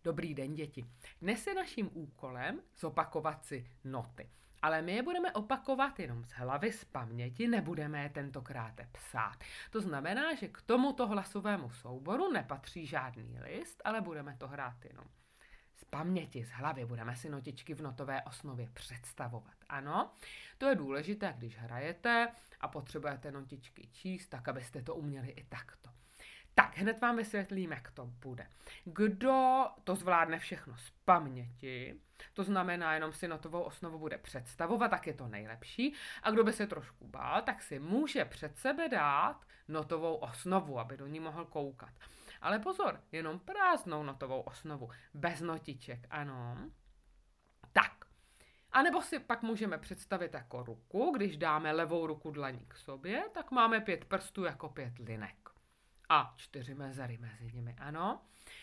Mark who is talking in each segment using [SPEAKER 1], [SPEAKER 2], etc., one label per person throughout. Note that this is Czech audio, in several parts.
[SPEAKER 1] Dobrý den, děti. Dnes je naším úkolem zopakovat si noty. Ale my je budeme opakovat jenom z hlavy, z paměti, nebudeme je tentokrát psát. To znamená, že k tomuto hlasovému souboru nepatří žádný list, ale budeme to hrát jenom z paměti, z hlavy. Budeme si notičky v notové osnově představovat. Ano, to je důležité, když hrajete a potřebujete notičky číst, tak abyste to uměli i takto. Tak, hned vám vysvětlím, jak to bude. Kdo to zvládne všechno z paměti, to znamená, jenom si notovou osnovu bude představovat, tak je to nejlepší. A kdo by se trošku bál, tak si může před sebe dát notovou osnovu, aby do ní mohl koukat. Ale pozor, jenom prázdnou notovou osnovu, bez notiček, ano. Tak, a nebo si pak můžeme představit jako ruku, když dáme levou ruku dlaní k sobě, tak máme 5 prstů jako 5 linek. A 4 mezery mezi nimi, ano.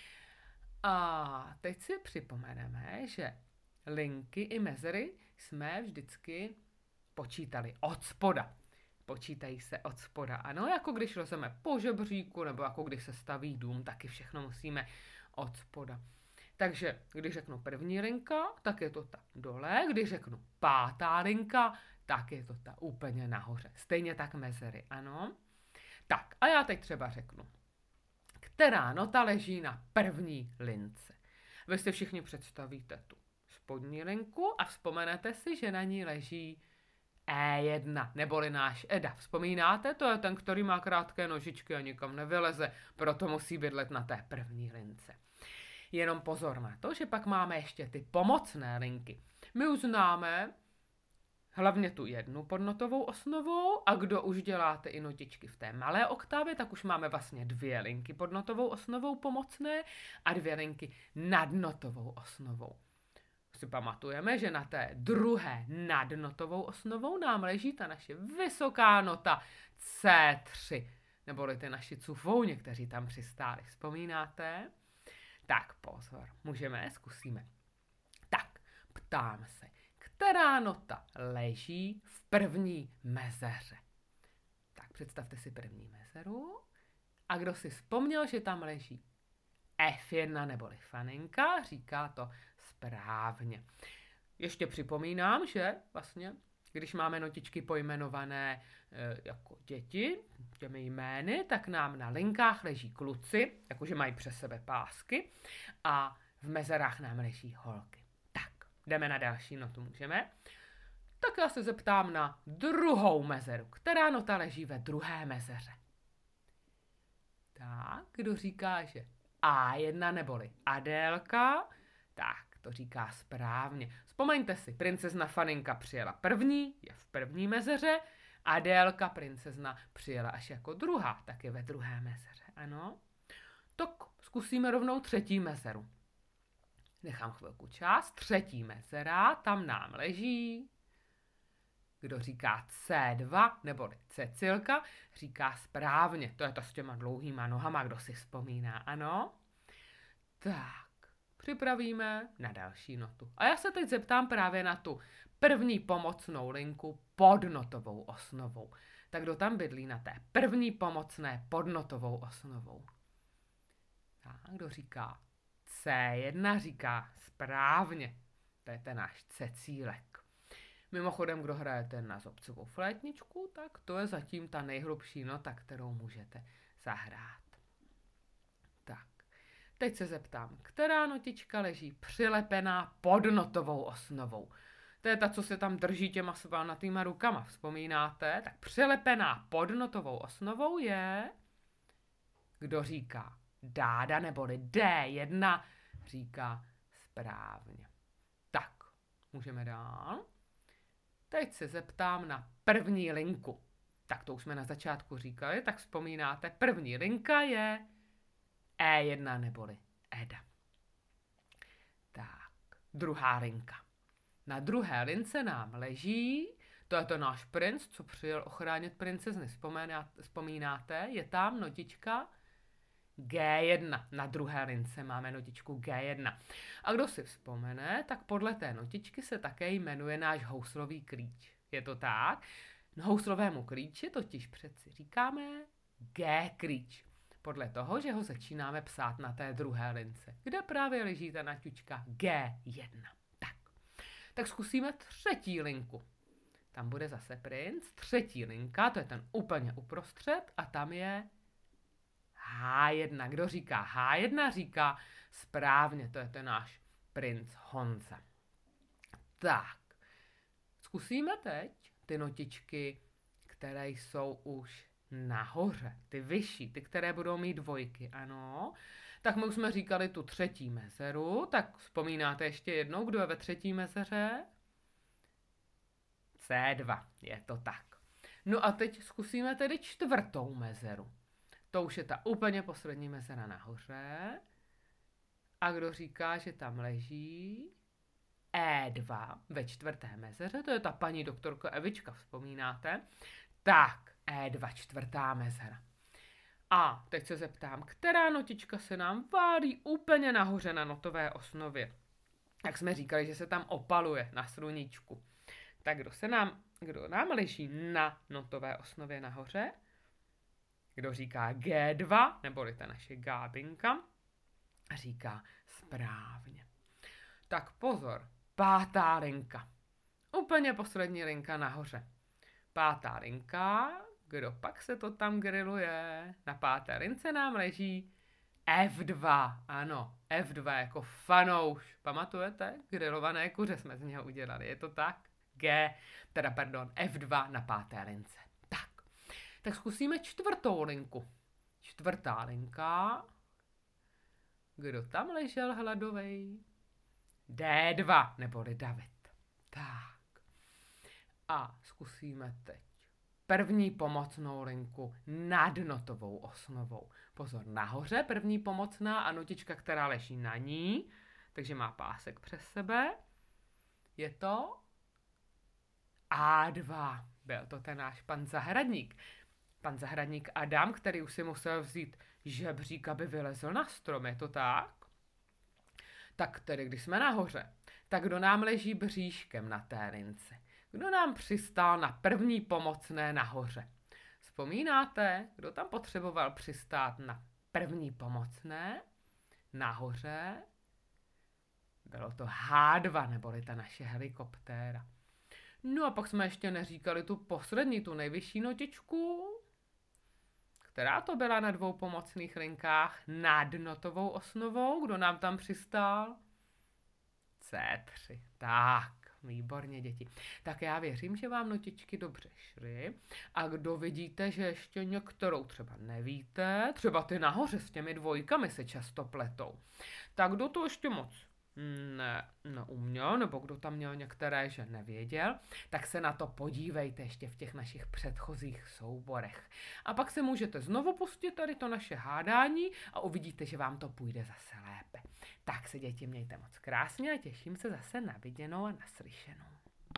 [SPEAKER 1] A teď si připomeneme, že linky i mezery jsme vždycky počítali od spoda. Počítají se od spoda, ano, jako když lezeme po žebříku, nebo jako když se staví dům, taky všechno musíme od spoda. Takže když řeknu první linka, tak je to ta dole, když řeknu pátá linka, tak je to ta úplně nahoře. Stejně tak mezery, ano. Tak, a já teď třeba řeknu, která nota leží na první lince. Vy si všichni představíte tu spodní linku a vzpomenete si, že na ní leží E1, neboli náš Eda. Vzpomínáte? To je ten, který má krátké nožičky a nikam nevyleze, proto musí bydlet na té první lince. Jenom pozor na to, že pak máme ještě ty pomocné linky. My už známe hlavně tu jednu podnotovou osnovou a kdo už děláte i notičky v té malé oktávě, tak už máme vlastně 2 linky pod notovou osnovou pomocné a 2 linky nad notovou osnovou. Si pamatujeme, že na té druhé nad notovou osnovou nám leží ta naše vysoká nota C3, neboli ty naši cufouni, kteří tam přistáli. Vzpomínáte? Tak pozor, zkusíme. Tak, ptám se. Která nota leží v první mezeře? Tak představte si první mezeru. A kdo si vzpomněl, že tam leží F1 neboli faninka, říká to správně. Ještě připomínám, že vlastně, když máme notičky pojmenované jako děti, těmi jmény, tak nám na linkách leží kluci, jakože mají přes sebe pásky, a v mezerách nám leží holky. Jdeme na další notu, můžeme? Tak já se zeptám na druhou mezeru. Která nota leží ve druhé mezeře? Tak, kdo říká, že A1 neboli Adélka? Tak, to říká správně. Vzpomeňte si, princezna Faninka přijela první, je v první mezeře, Adélka, princezna, přijela až jako druhá, tak je ve druhé mezeře, ano? Tak zkusíme rovnou třetí mezeru. Nechám chvilku čas. Třetí mezera, tam nám leží. Kdo říká C2, neboli Cecilka, říká správně. To je ta s těma dlouhýma nohama, kdo si vzpomíná, ano? Tak, připravíme na další notu. A já se teď zeptám právě na tu první pomocnou linku pod notovou osnovou. Tak kdo tam bydlí na té první pomocné pod notovou osnovou? Tak, kdo říká C1, říká správně. To je ten náš Cecílek. Mimochodem, kdo hrajete na zobcovou flétničku, tak to je zatím ta nejhlubší nota, kterou můžete zahrát. Tak, teď se zeptám, která notička leží přilepená pod notovou osnovou. To je ta, co se tam drží těma svalnatýma rukama, vzpomínáte? Tak přilepená pod notovou osnovou je... Kdo říká Dáda neboli D1, říká správně. Tak, můžeme dál. Teď se zeptám na první linku. Tak to už jsme na začátku říkali, tak vzpomínáte, první linka je E1 neboli Eda. Tak, druhá linka. Na druhé lince nám leží, to je to náš princ, co přijel ochránit princezny, vzpomínáte, je tam notička G1. Na druhé lince máme notičku G1. A kdo si vzpomene, tak podle té notičky se také jmenuje náš houslový klíč. Je to tak? Houslovému klíči totiž přeci říkáme G klíč. Podle toho, že ho začínáme psát na té druhé lince, kde právě leží ta naťučka G1. Tak zkusíme třetí linku. Tam bude zase princ, třetí linka, to je ten úplně uprostřed a tam je H1. Kdo říká H1, říká správně, to je ten náš princ Honza. Tak, zkusíme teď ty notičky, které jsou už nahoře, ty vyšší, ty, které budou mít dvojky, ano. Tak my už jsme říkali tu třetí mezeru, tak vzpomínáte ještě jednou, kdo je ve třetí mezeře? C2, je to tak. No a teď zkusíme tedy čtvrtou mezeru. To už je ta úplně poslední mezera nahoře. A kdo říká, že tam leží? E2 ve čtvrté mezeře, to je ta paní doktorka Evička, vzpomínáte? Tak, E2 čtvrtá mezera. A teď se zeptám, která notička se nám válí úplně nahoře na notové osnově? Jak jsme říkali, že se tam opaluje na sluníčku. Tak kdo nám leží na notové osnově nahoře? Kdo říká G2, neboli ta naše Gábinka, říká správně. Tak pozor, pátá linka. Úplně poslední linka nahoře. Pátá linka, kdo pak se to tam griluje? Na páté lince nám leží F2, ano, F2 jako fanouš. Pamatujete? Grilované kuře jsme z něho udělali, je to tak? F2 na páté lince. Tak zkusíme čtvrtou linku. Čtvrtá linka. Kdo tam ležel hladovej? D2, neboli David. Tak. A zkusíme teď první pomocnou linku nad notovou osnovou. Pozor, nahoře první pomocná a notička, která leží na ní, takže má pásek přes sebe. Je to A2. Byl to ten náš pan zahradník. Pan zahradník Adam, který už si musel vzít žebřík, aby vylezl na strom, je to tak? Tak tedy, když jsme nahoře, tak kdo nám leží bříškem na té lince? Kdo nám přistál na první pomocné nahoře? Vzpomínáte, kdo tam potřeboval přistát na první pomocné nahoře? Bylo to H2, neboli ta naše helikoptéra. No a pak jsme ještě neříkali tu poslední, tu nejvyšší notičku, která to byla na dvou pomocných linkách nad notovou osnovou. Kdo nám tam přistál? C3. Tak, výborně, děti. Tak já věřím, že vám notičky dobře šly. A kdo vidíte, že ještě některou třeba nevíte, třeba ty nahoře s těmi dvojkami se často pletou, tak kdo to ještě moc neuměl, nebo kdo tam měl některé, že nevěděl, tak se na to podívejte ještě v těch našich předchozích souborech. A pak se můžete znovu pustit tady to naše hádání a uvidíte, že vám to půjde zase lépe. Tak se, děti, mějte moc krásně a těším se zase na viděnou a naslyšenou.